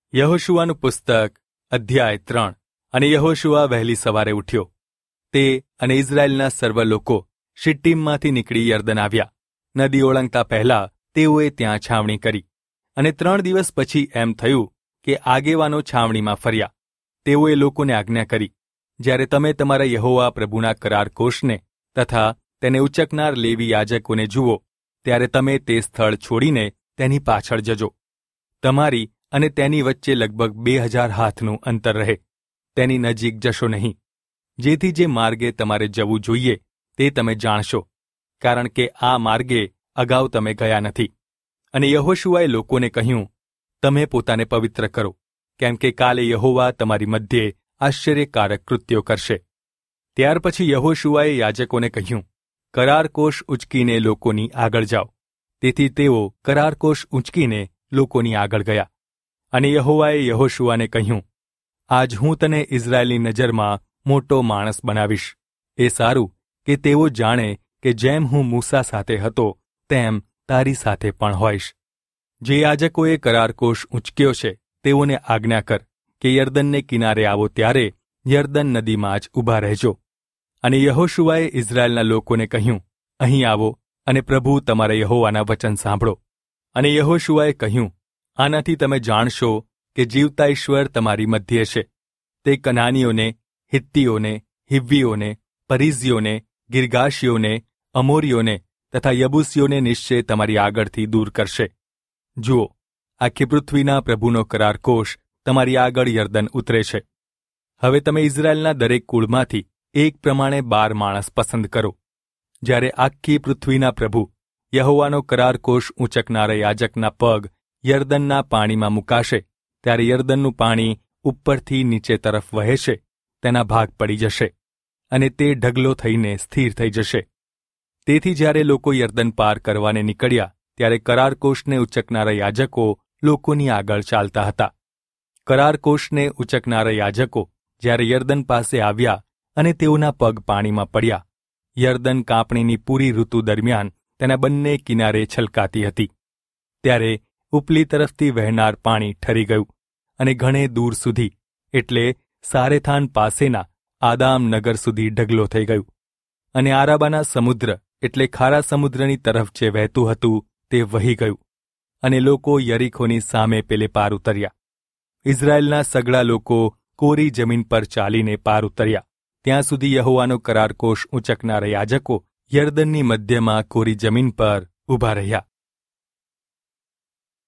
યહોશુઆનું પુસ્તક અધ્યાય 3. અને યહોશુઆ વહેલી સવારે ઉઠ્યો. તે અને ઇઝરાયેલના સર્વ લોકો શિટ્ટીમમાંથી નીકળી યર્દન આવ્યા. નદી ઓળંગતા પહેલા તેઓએ ત્યાં છાવણી કરી. અને 3 દિવસ પછી એમ થયું કે આગેવાનો છાવણીમાં ફર્યા. તેઓએ લોકોને આજ્ઞા કરી, જ્યારે તમે તમારા યહોવા પ્રભુના કરાર કોષને તથા તેને ઉચકનાર લેવી યાજકોને જુઓ, ત્યારે તમે તે સ્થળ છોડીને તેની પાછળ જજો. તમારી અને તેની વચ્ચે લગભગ 2000 હાથનું અંતર રહે. તેની નજીક જશો નહીં, જેથી જે માર્ગે તમારે જવું જોઈએ તે તમે જાણશો, કારણ કે આ માર્ગે અગાઉ તમે ગયા નથી. અને યહોશુઆએ લોકોને કહ્યું, તમે પોતાને પવિત્ર કરો, કેમ કે કાલે યહોવા તમારી મધ્યે આશ્ચર્યકારક કૃત્યો કરશે. ત્યાર પછી યહોશુઆએ યાજકોને કહ્યું, કરારકોષ ઉંચકીને લોકોની આગળ જાઓ. તેથી તેઓ કરારકોષ ઉંચકીને લોકોની આગળ ગયા. અને યહોવાએ યહોશુઆને કહ્યું, આજ હું તને ઇઝરાયેલની નજરમાં મોટો માણસ બનાવીશ. એ સારું કે તેઓ જાણે કે જેમ હું મૂસા સાથે હતો તેમ તારી સાથે પણ હોઈશ. જે યાજકોએ કરારકોષ ઉંચક્યો છે તેઓને આજ્ઞા કર કે યર્દનને કિનારે આવો ત્યારે યર્દન નદીમાં જ ઊભા રહેજો. અને યહોશુઆએ ઇઝરાયેલના લોકોને કહ્યું, અહીં આવો અને પ્રભુ તમારા યહોવાના વચન સાંભળો. અને યહોશુઆએ કહ્યું, આનાથી તમે જાણશો કે જીવતા ઈશ્વર તમારી મધ્યે છે. તે કનાનીઓને, હિત્તીઓને, હિવ્વીઓને, પરિઝીઓને, ગિર્ગાશીઓને, અમોરીઓને તથા યબૂસીઓને નિશ્ચય તમારી આગળથી દૂર કરશે. જુઓ, આખી પૃથ્વીના પ્રભુનો કરારકોષ તમારી આગળ યર્દન ઉતરે છે. હવે તમે ઇઝરાયેલના દરેક કુળમાંથી એક પ્રમાણે 12 માણસ પસંદ કરો. જ્યારે આખી પૃથ્વીના પ્રભુ યહોવાનો કરારકોષ ઊંચકનારા યાજકના પગ યર્દનના પાણીમાં મુકાશે, ત્યારે યર્દનનું પાણી ઉપરથી નીચે તરફ વહે છે તેના ભાગ પડી જશે, અને તે ઢગલો થઈને સ્થિર થઈ જશે. તેથી જ્યારે લોકો યર્દન પાર કરવાને નીકળ્યા ત્યારે કરારકોષને ઉચકનારા યાજકો લોકોની આગળ ચાલતા હતા. કરારકોષને ઉચકનારા યાજકો જ્યારે યર્દન પાસે આવ્યા અને તેઓના પગ પાણીમાં પડ્યા, યર્દન કાપણીની પૂરી ઋતુ દરમિયાન તેના બંને કિનારે છલકાતી હતી. ત્યારે ઉપલી તરફથી વહેનાર પાણી ઠરી ગયું અને ઘણે દૂર સુધી, એટલે સારેથાન પાસેના આદામ નગર સુધી ઢગલો થઈ ગયું. અને આરાબાના સમુદ્ર એટલે ખારા સમુદ્રની તરફ જે વહેતું હતું તે વહી ગયું, અને લોકો યરીખોની સામે પેલે પાર ઉતર્યા. ઇઝરાયેલના સગળા લોકો કોરી જમીન પર ચાલીને પાર ઉતર્યા. ત્યાં સુધી યહોવાનો કરારકોષ ઊંચકનારા યાજકો યર્દનની મધ્યમાં કોરી જમીન પર ઊભા રહ્યા.